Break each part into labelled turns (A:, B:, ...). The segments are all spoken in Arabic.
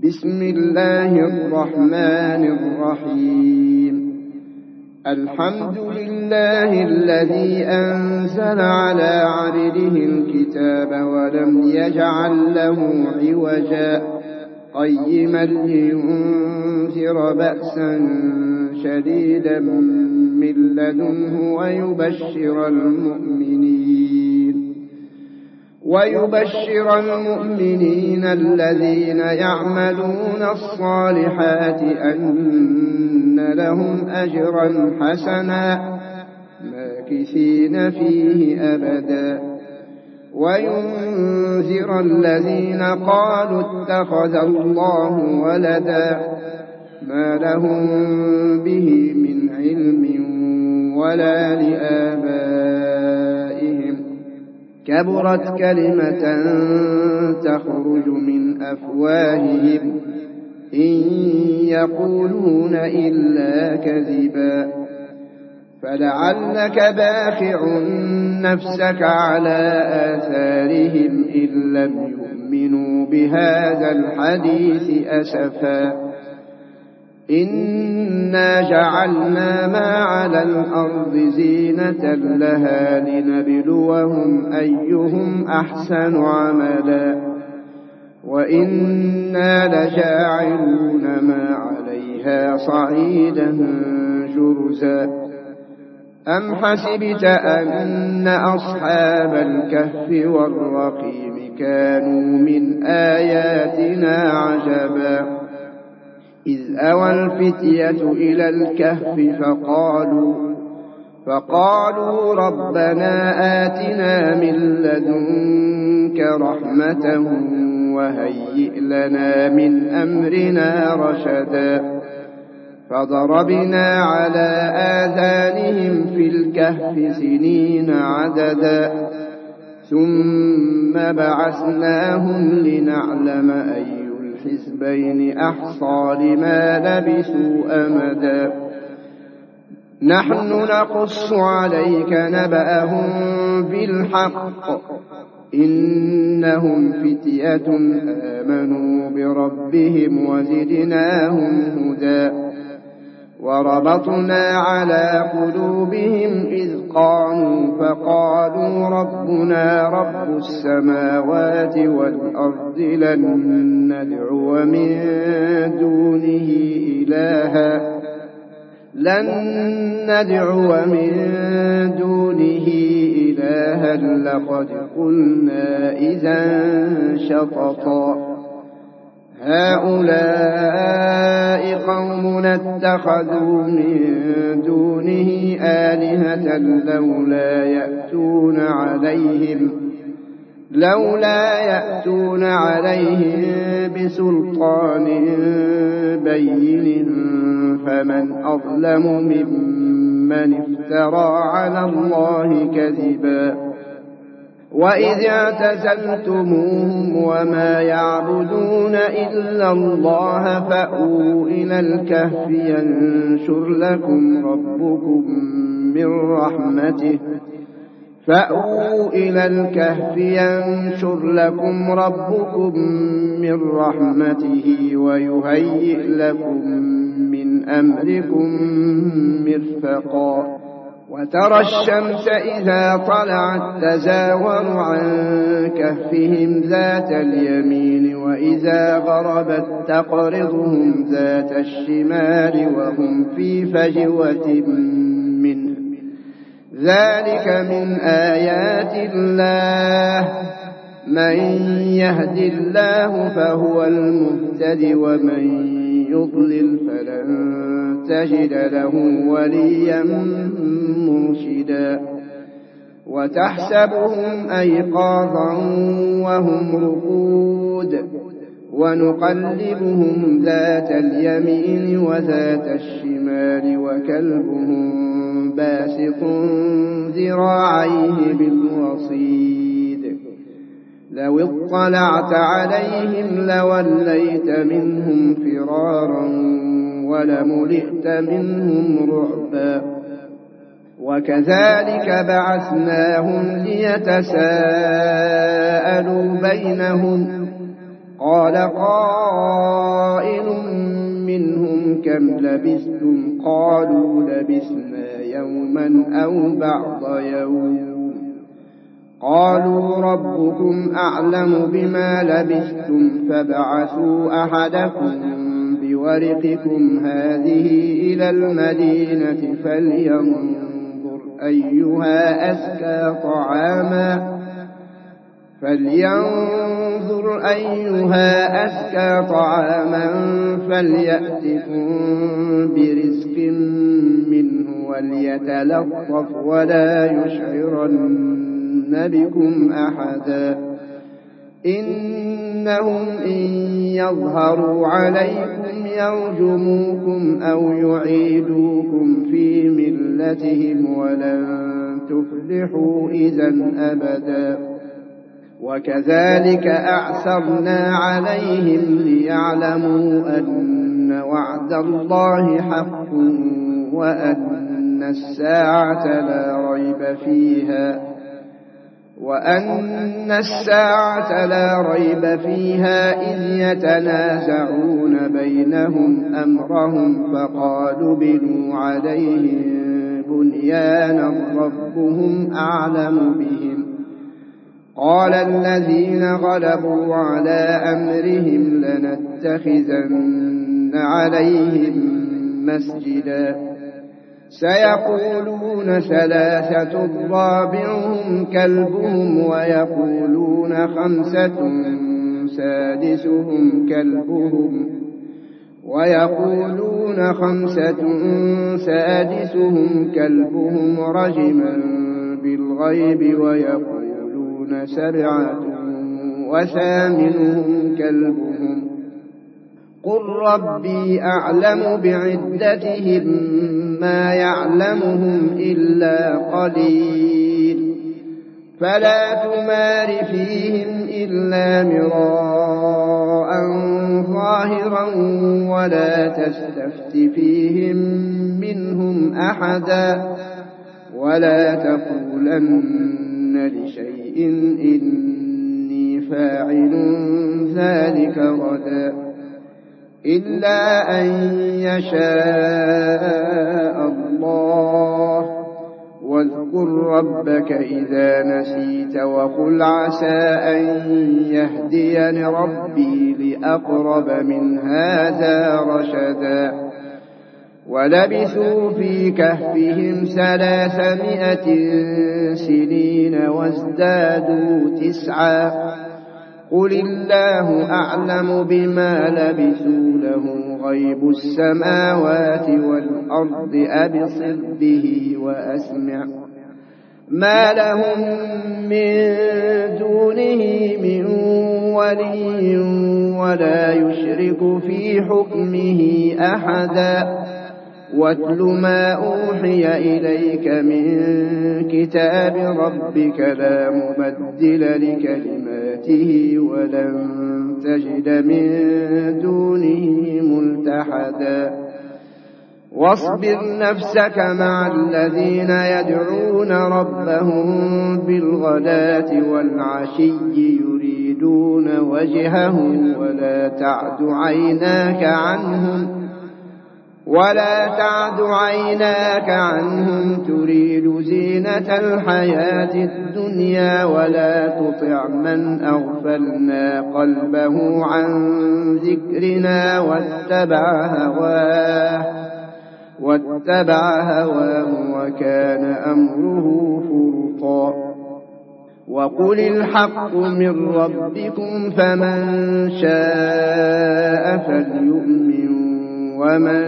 A: بسم الله الرحمن الرحيم. الحمد لله الذي أنزل على عبده الكتاب ولم يجعل له عوجا قيما لينذر بأسا شديدا من لدنه ويبشر المؤمنين الذين يعملون الصالحات أن لهم أجرا حسنا ماكثين فيه أبدا وينذر الذين قالوا اتخذ الله ولدا ما لهم به من علم ولا لآبائهم كبرت كلمة تخرج من أفواههم إن يقولون إلا كذبا فلعلك باخع نفسك على آثارهم إن لم يؤمنوا بهذا الحديث أسفا إنا جعلنا ما على الأرض زينة لها لنبلوهم أيهم أحسن عملا وإنا لجاعلون ما عليها صعيدا جرزا أم حسبت أن أصحاب الكهف والرقيم كانوا من آياتنا عجبا إذ أوى الفتية إلى الكهف فقالوا ربنا آتنا من لدنك رحمة وهيئ لنا من أمرنا رشدا فضربنا على آذانهم في الكهف سنين عددا ثم بعثناهم لنعلم أي الحزبين أحصى لما لبثوا أمدا نحن نقص عليك نبأهم بالحق إنهم فتية آمنوا بربهم وزدناهم هدى وربطنا على قلوبهم إذ فقالوا ربنا رب السماوات والأرض لن ندعو من دونه إلها لقد قلنا إذا شططا هؤلاء قومنا اتخذوا من دونه آلهة لولا يأتون عليهم بسلطان بين فمن أظلم ممن افترى على الله كذبا وإذ اعتزلتموهم وما يعبدون إلا الله فأووا إلى الكهف ينشر لكم ربكم من رحمته ويهيئ لكم من أمركم مرفقا وترى الشمس إذا طلعت تزاور عن كهفهم ذات اليمين وإذا غربت تقرضهم ذات الشمال وهم في فجوة منه ذلك من آيات الله من يهد الله فهو المهتد ومن يضلل فلن تجد له وليا مرشدا وتحسبهم أيقاظا وهم رقود ونقلبهم ذات اليمين وذات الشمال وكلبهم باسط ذراعيه بالوصيد لو اطلعت عليهم لوليت منهم فرارا ولملئت منهم رعبا وكذلك بعثناهم ليتساءلوا بينهم قال قائل كم لبثتم قالوا لبثنا يوما أو بعض يوم قالوا ربكم أعلم بما لبثتم فابعثوا أحدكم بورقكم هذه إلى المدينة فلينظر أيها أزكى طعاما فليأتكم برزق منه وليتلطف ولا يشعرن بكم أحدا إنهم إن يظهروا عليكم يرجموكم أو يعيدوكم في ملتهم ولن تفلحوا إذا أبدا وكذلك أعثرنا عليهم ليعلموا أن وعد الله حق وأن الساعة لا ريب فيها إذ يتنازعون بينهم أمرهم فقالوا بنوا عليهم بنيانا ربهم أعلم بهم قال الذين غلبوا على أمرهم لنتخذن عليهم مسجدا سيقولون ثلاثة رابعهم كلبهم ويقولون خمسة سادسهم كلبهم رجما بالغيب ويقولون سبعة وثامنهم كلبهم قل ربي أعلم بعدتهم ما يعلمهم إلا قليل فلا تمار فيهم إلا مراء ظاهرا ولا تستفت فيهم منهم أحدا ولا تقولن لشيء إني فاعل ذلك غدا إلا أن يشاء الله واذكر ربك إذا نسيت وقل عسى أن يهديني ربي لأقرب من هذا رشدا ولبثوا في كهفهم 300 سنين وازدادوا 9 قل الله أعلم بما لبثوا له غيب السماوات والأرض أبصر به وأسمع ما لهم من دونه من ولي ولا يشرك في حكمه أحدا واتل ما أوحي إليك من كتاب ربك لا مبدل لكلماته ولن تجد من دونه ملتحدا واصبر نفسك مع الذين يدعون ربهم بالغداة والعشي يريدون وجهه ولا تعد عيناك عنهم تريد زينة الحياة الدنيا ولا تطع من أغفلنا قلبه عن ذكرنا واتبع هواه وكان أمره فرطا وقل الحق من ربكم فمن شاء فليؤمن ومن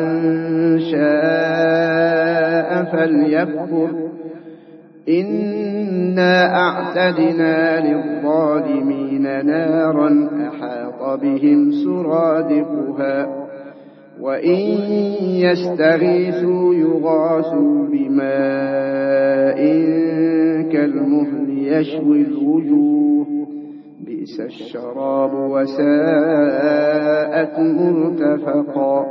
A: شاء فليكفر إنا أعتدنا للظالمين نارا أحاط بهم سرادقها وإن يستغيثوا يغاثوا بماء كالمهل يشوي الوجوه بئس الشراب وساءت مرتفقا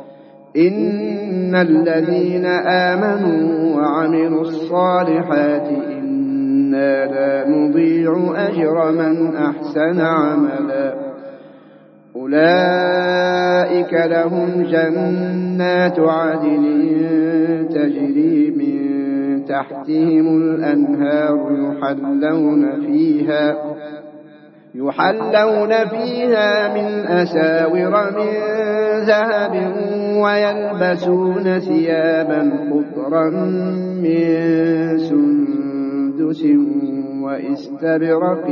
A: إن الذين آمنوا وعملوا الصالحات إنا لا نضيع أجر من أحسن عملا أولئك أولئك لهم جنات عدن تجري من تحتهم الأنهار يحلون فيها من أساور من ذهب ويلبسون ثيابا خضرا من سندس وإستبرق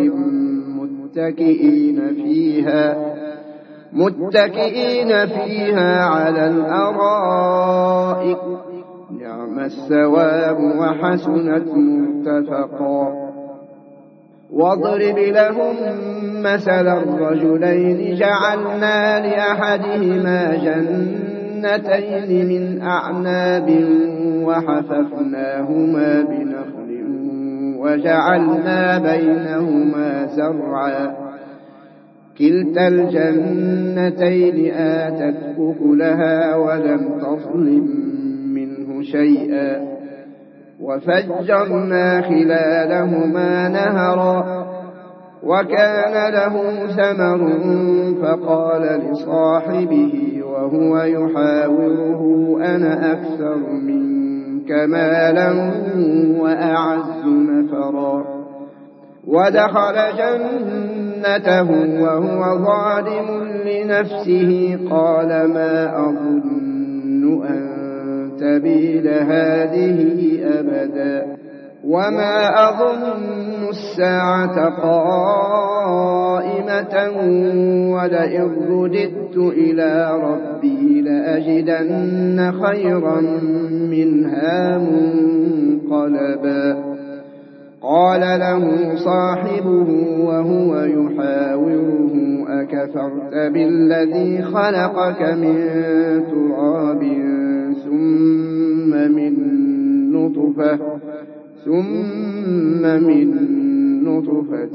A: متكئين فيها على الأرائك نعم الثواب وحسنت مرتفقا واضرب لهم مثل الرجلين جعلنا لأحدهما جنتين من أعناب وحففناهما بنخل وجعلنا بينهما زرعا كلتا الجنتين آتت أكلها ولم تظلم منه شيئا وفجرنا خلالهما نهرا وكان له ثمر فقال لصاحبه وهو يحاوره أنا أكثر منك مالا وأعز نفرا ودخل جنته وهو ظالم لنفسه قال ما أظن أن تبيد هذه أبدا وما أظن الساعة قائمة ولئن رددت إلى ربي لأجدن خيرا منها منقلبا قال له صاحبه وهو يحاوره أكفرت بالذي خلقك من تراب ثم من نطفة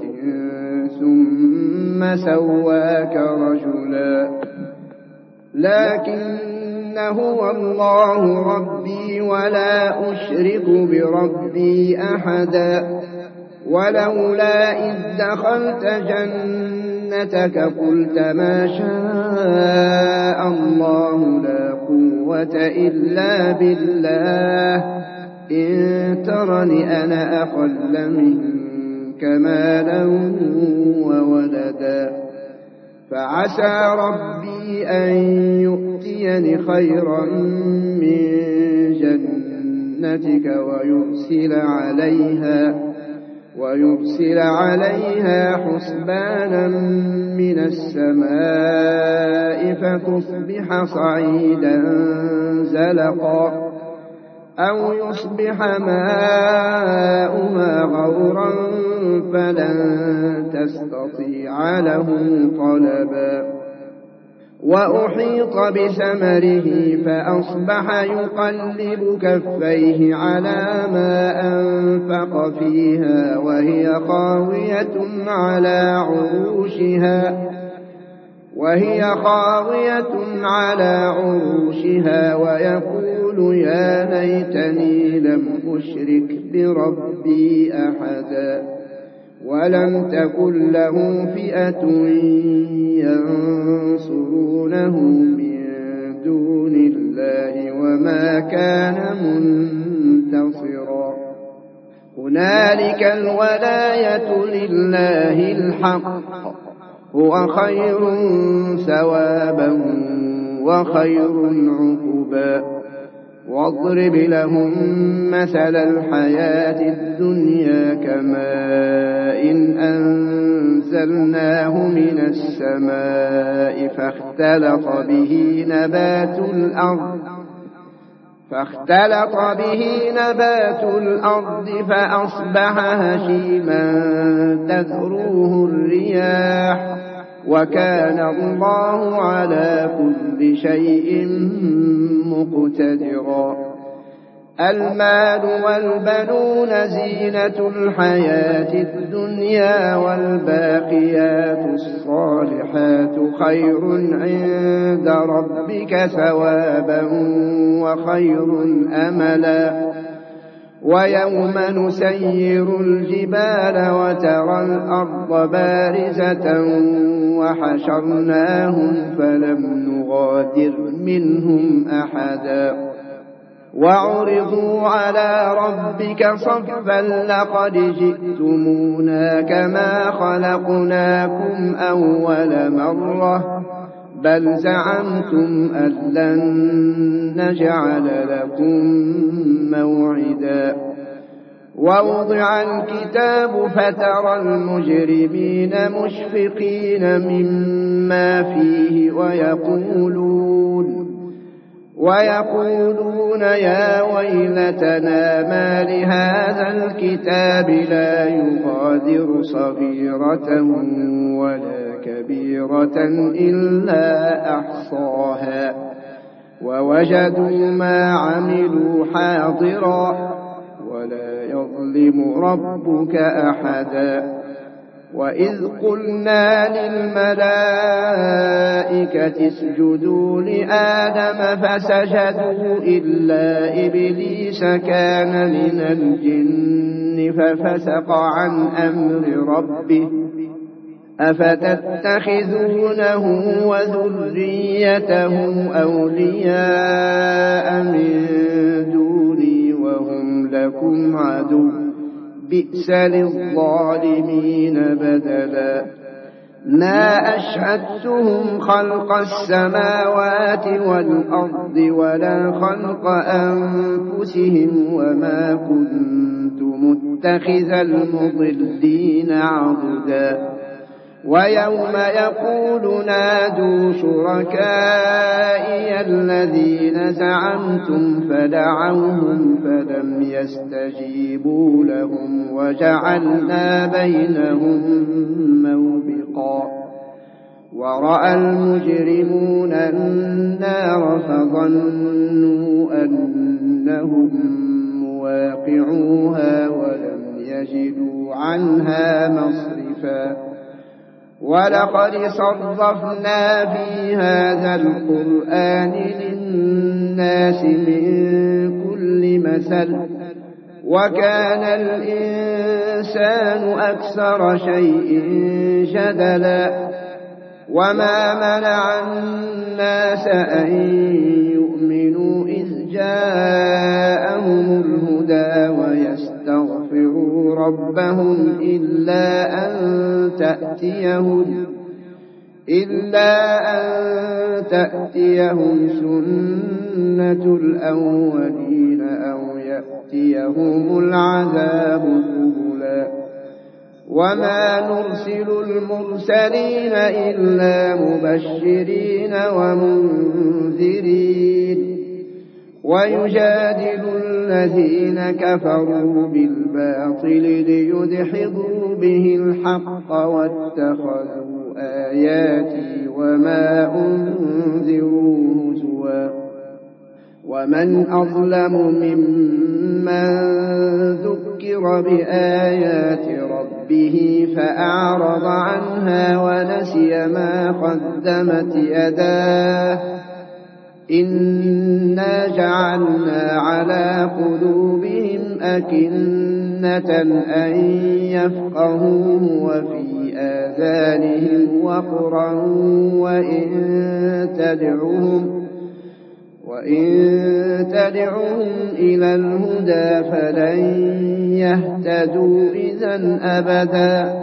A: ثم سواك رجلا لكن هو الله ربي ولا أشرك بربي أحدا ولولا إذ دخلت جنتك قلت ما شاء الله لا قوة إلا بالله إن ترني أنا أقل منك مالا وولدا فعسى ربي أن يؤتيني خيرا من جنتك ويرسل عليها حسبانا من السماء فتصبح صعيدا زلقا أو يصبح ماؤها غورا فلن تستطيع له طلبا وأحيط بثمره فأصبح يقلب كفيه على ما أنفق فيها وهي خاوية على عروشها ويقول يا ليتني لم أشرك بربي أحدا ولم تكن له فئة ينصرونه من دون الله وما كان منتصرا هنالك الولاية لله الحق هو خير ثوابا وخير عقبا واضرب لهم مثل الحياة الدنيا كماء أنزلناه من السماء فاختلط به نبات الأرض فأصبح هشيما تذروه الرياح وكان الله على كل شيء مقتدرا المال والبنون زينة الحياة الدنيا والباقيات الصالحات خير عند ربك ثوابا وخير أملا ويوم نسير الجبال وترى الأرض بارزة وحشرناهم فلم نغادر منهم أحدا وعرضوا على ربك صفا لقد جئتمونا كما خلقناكم أول مرة بل زعمتم أن لن نجعل لكم موعدا ووضع الكتاب فترى المجرمين مشفقين مما فيه ويقولون يا ويلتنا ما لهذا الكتاب لا يغادر صغيرة ولا كبيرة إلا أحصاها ووجدوا ما عملوا حاضرا ولا يظلم ربك أحدا وإذ قلنا للملائكة اسجدوا لآدم فسجدوا إلا إبليس كان من الجن ففسق عن أمر ربه أفتتخذونه وذريته أولياء من دوني وهم لكم عدو بئس للظالمين بدلا ما أشهدتهم خلق السماوات والأرض ولا خلق أنفسهم وما كنت متخذ المضلين عضدا ويوم يقول نادوا شركائي الذين زعمتم فدعوهم فلم يستجيبوا لهم وجعلنا بينهم موبقا ورأى المجرمون النار فظنوا أنهم مواقعوها ولم يجدوا عنها مصرفا ولقد صرفنا في هذا القرآن للناس من كل مثل وكان الإنسان أكثر شيء جدلا وما منع الناس أن يؤمنوا إذ جاءهم الهدى ويستغفروا ربهم إلا أن تأتيهم سنة الأولين أو يأتيهم العذاب قبلا وما نرسل المرسلين إلا مبشرين ومنذرين ويجادل الذين كفروا بالباطل ليدحضوا به الحق واتخذوا آياتي وما أنذروا هزوا ومن أظلم ممن ذكر بآيات ربه فأعرض عنها ونسي ما قدمت يداه إنا جعلنا على قلوبهم أكنة أن يفقهوه وفي آذانهم وقرا وإن تدعوهم إلى الهدى فلن يهتدوا إذا أبدا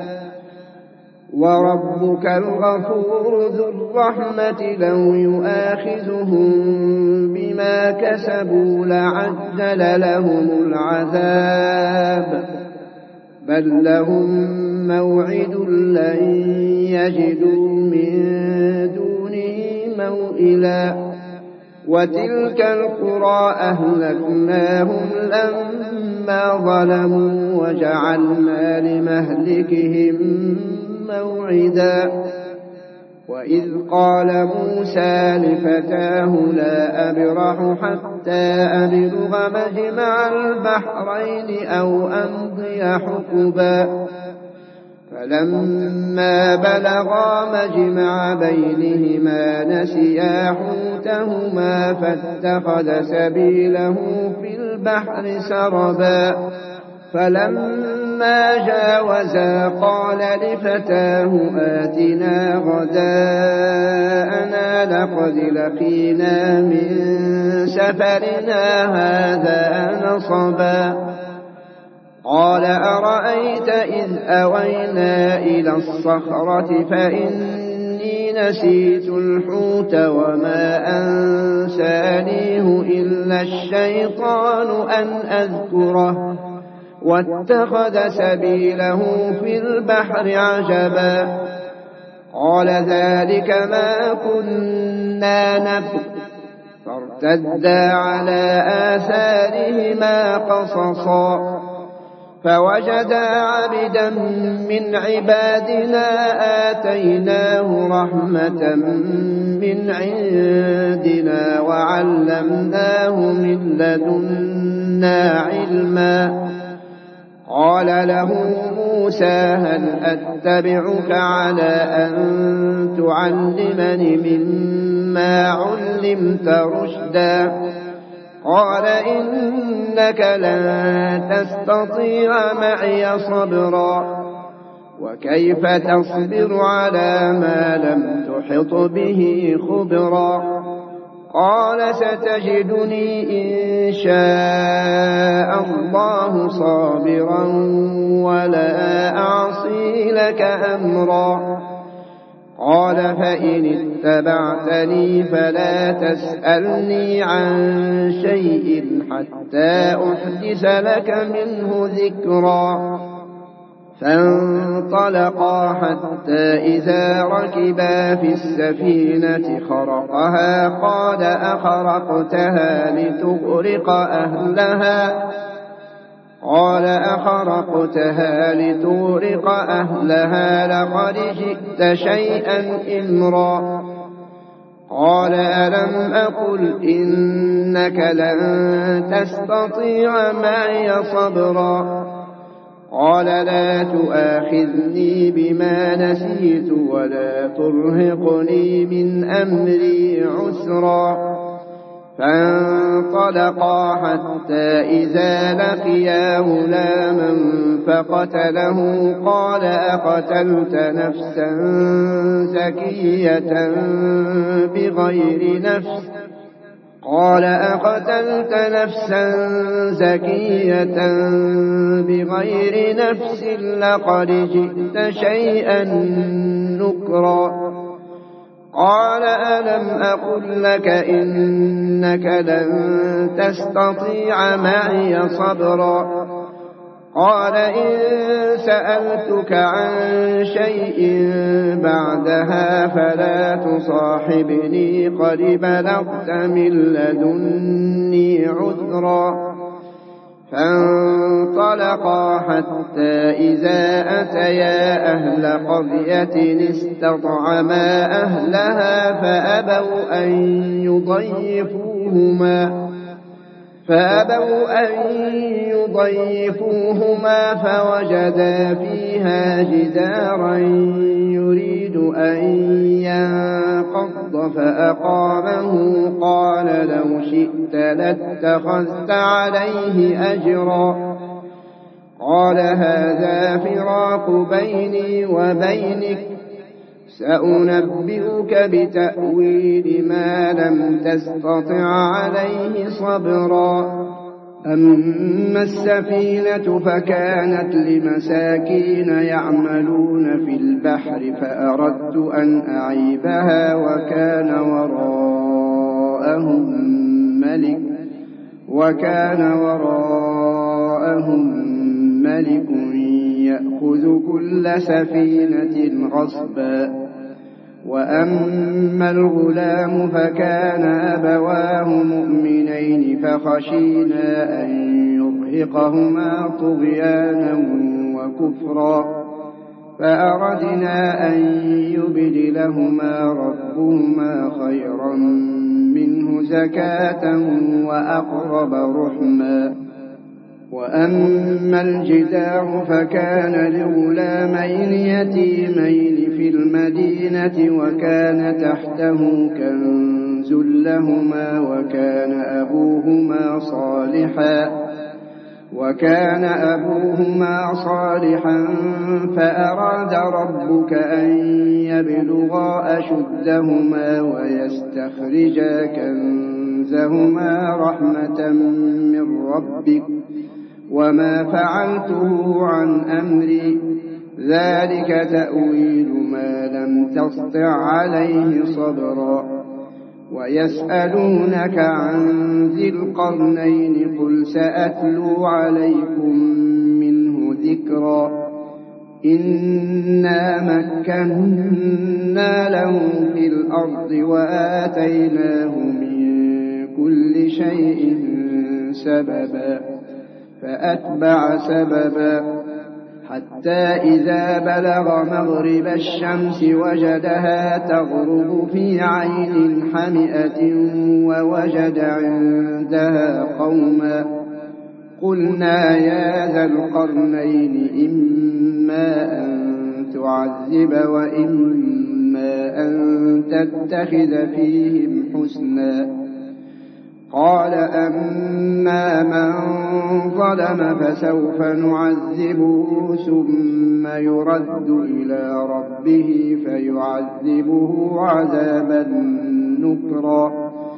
A: وربك الغفور ذو الرحمة لو يؤاخذهم بما كسبوا لعجل لهم العذاب بل لهم موعد لن يجدوا من دونه موئلا وتلك القرى أهلكناهم لما ظلموا وجعلنا لمهلكهم موعدا وإذ قال موسى لفتاه لا أبرح حتى أبلغ مجمع البحرين أو أمضي حقبا فلما بلغا مجمع بينهما نسيا حوتهما فاتخذ سبيله في البحر سربا فلما جاوزا قال لفتاه آتنا غداءنا لقد لقينا من سفرنا هذا نصبا قال أرأيت إذ أوينا إلى الصخرة فإني نسيت الحوت وما أنسانيه إلا الشيطان أن أذكره واتخذ سبيله في البحر عجبا قال ذلك ما كنا نبغ فارتدا على آثارهما قصصا فوجدا عبدا من عبادنا آتيناه رحمة من عندنا وعلمناه من لدنا علما قال له موسى هل أتبعك على أن تعلمني مما علمت رشدا قال إنك لن تستطيع معي صبرا وكيف تصبر على ما لم تحط به خبرا قال ستجدني إن شاء الله صابرا ولا أعصي لك أمرا قال فإن اتبعتني فلا تسألني عن شيء حتى أحدث لك منه ذكرا فانطلقا حتى إذا ركبا في السفينة خرقها قال أخرقتها لتغرق أهلها لقد جئت شيئا إمرا قال ألم أقل إنك لن تستطيع معي صبرا قال لا تؤاخذني بما نسيت ولا ترهقني من أمري عسرا فانطلقا حتى إذا لقيا غلاما فقتله قال أقتلت نفسا زكية بغير نفس لقد جئت شيئا نكرا قال ألم أقل لك إنك لن تستطيع معي صبرا قال إن سألتك عن شيء بعدها فلا تصاحبني قد بلغت من لدني عذرا فانطلقا حتى إذا أتيا أهل قرية استطعما أهلها فأبوا أن يضيفوهما فوجدا فيها جدارا يريد أن ينقض فأقامه قال لو شئت لاتخذت عليه أجرا قال هذا فراق بيني وبينك سأنبئك بتأويل ما لم تستطع عليه صبرا أما السفينة فكانت لمساكين يعملون في البحر فأردت أن أعيبها وكان وراءهم ملك يأخذ كل سفينة غصبا وأما الغلام فكان أبواه مؤمنين فخشينا أن يرهقهما طغيانا وكفرا فأردنا أن يبدلهما ربهما خيرا منه زكاة وأقرب رحما وأما الجدار فكان لغلامين يتيمين في المدينة وكان تحته كنز لهما وكان أبوهما صالحا فأراد ربك أن يبلغا أشدهما ويستخرجا كنزهما رحمة من ربك وما فعلته عن أمري ذلك تأويل ما لم تسطع عليه صبرا ويسألونك عن ذي القرنين قل سأتلو عليكم منه ذكرا إنا مكنا له في الأرض وآتيناه من كل شيء سببا فأتبع سببا حتى إذا بلغ مغرب الشمس وجدها تغرب في عين حمئة ووجد عندها قوما قلنا يا ذا القرنين إما أن تعذب وإما أن تتخذ فيهم حسنا قال أما من ظلم فسوف نعذبه ثم يرد إلى ربه فيعذبه عذابا نكرا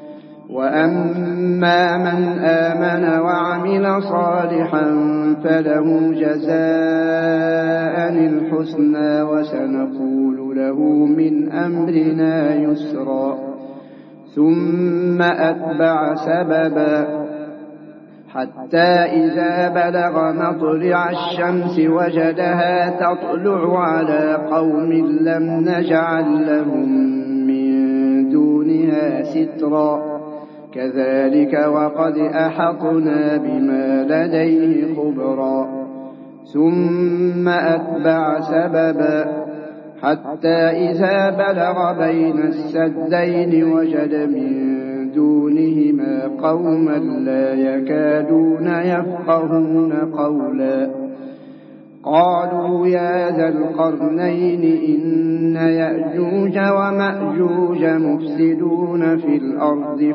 A: وأما من آمن وعمل صالحا فله جزاء الحسنى وسنقول له من أمرنا يسرا ثم أتبع سببا حتى إذا بلغ مطلع الشمس وجدها تطلع على قوم لم نجعل لهم من دونها سترا كذلك وقد أحطنا بما لديه خبرا ثم أتبع سببا حتى إذا بلغ بين السدين وجد من دونهما قوما لا يكادون يفقهون قولا قالوا يا ذا القرنين إن يأجوج ومأجوج مفسدون في الأرض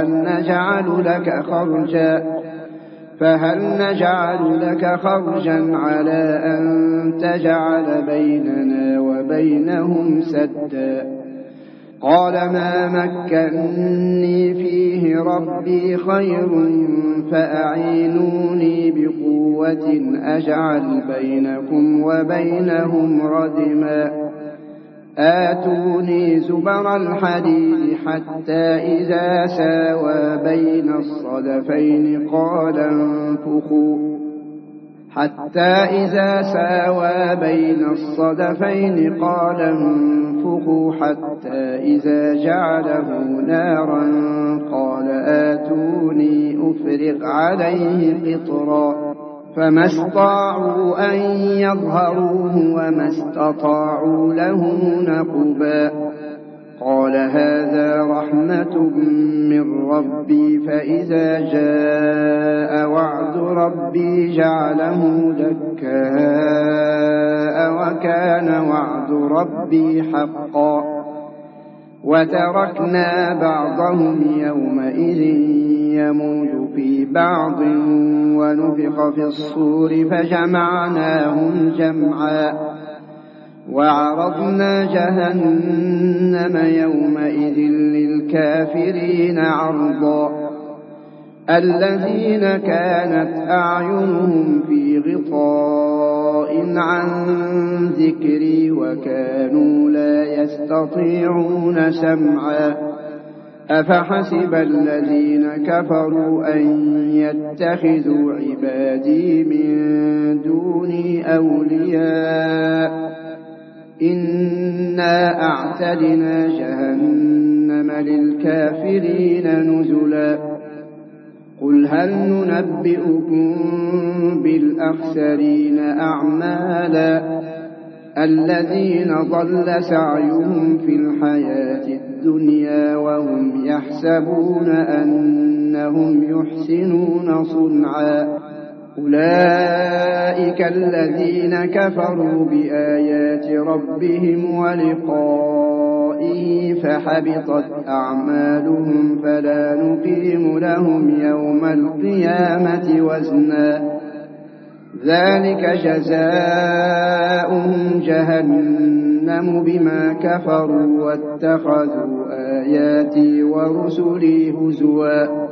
A: فهل نجعل لك خرجا على أن تجعل بيننا وبينهم سدا قال ما مكنني فيه ربي خير فأعينوني بقوة أجعل بينكم وبينهم ردما آتوني زبر الحديد حتى إذا ساوى بين الصدفين قال انفخوا حتى إذا جعله نارا قال آتوني أفرغ عليه قطرا فما استطاعوا أن يظهروه وما استطاعوا له نقبا قال هذا رحمة من ربي فإذا جاء وعد ربي جعله دكاء وكان وعد ربي حقا وتركنا بعضهم يومئذ يموج في بعض ونفخ في الصور فجمعناهم جمعا وعرضنا جهنم يومئذ للكافرين عرضا الذين كانت أعينهم في غطاء عن ذكري وكانوا لا يستطيعون سمعا أفحسب الذين كفروا أن يتخذوا عبادي من دوني أولياء إنا أعتدنا جهنم للكافرين نزلا قل هل ننبئكم بالأخسرين أعمالا الذين ضل سعيهم في الحياة الدنيا وهم يحسبون أنهم يحسنون صنعا أولئك الذين كفروا بآيات ربهم ولقائه فحبطت أعمالهم فلا نقيم لهم يوم القيامة وزنا ذلك جزاؤهم جهنم بما كفروا واتخذوا آياتي ورسلي هزوا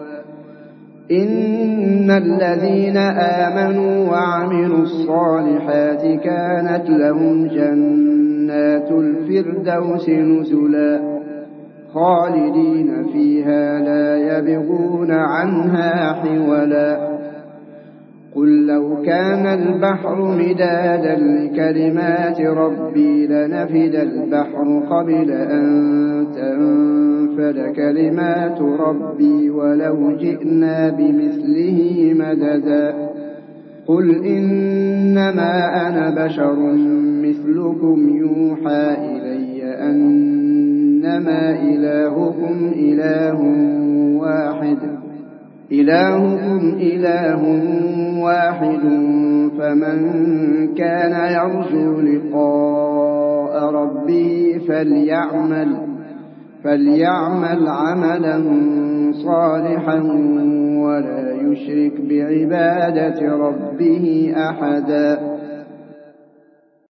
A: إن الذين آمنوا وعملوا الصالحات كانت لهم جنات الفردوس نزلا خالدين فيها لا يبغون عنها حولا قل لو كان البحر مدادا لكلمات ربي لنفد البحر قبل أن تنفد كلمات ربي ولو جئنا بمثله مددا قل إنما أنا بشر مثلكم يوحى إلي أنما إلهكم إله واحد فمن كان يرجو لقاء ربه فليعمل عملا صالحا ولا يشرك بعبادة ربه أحدا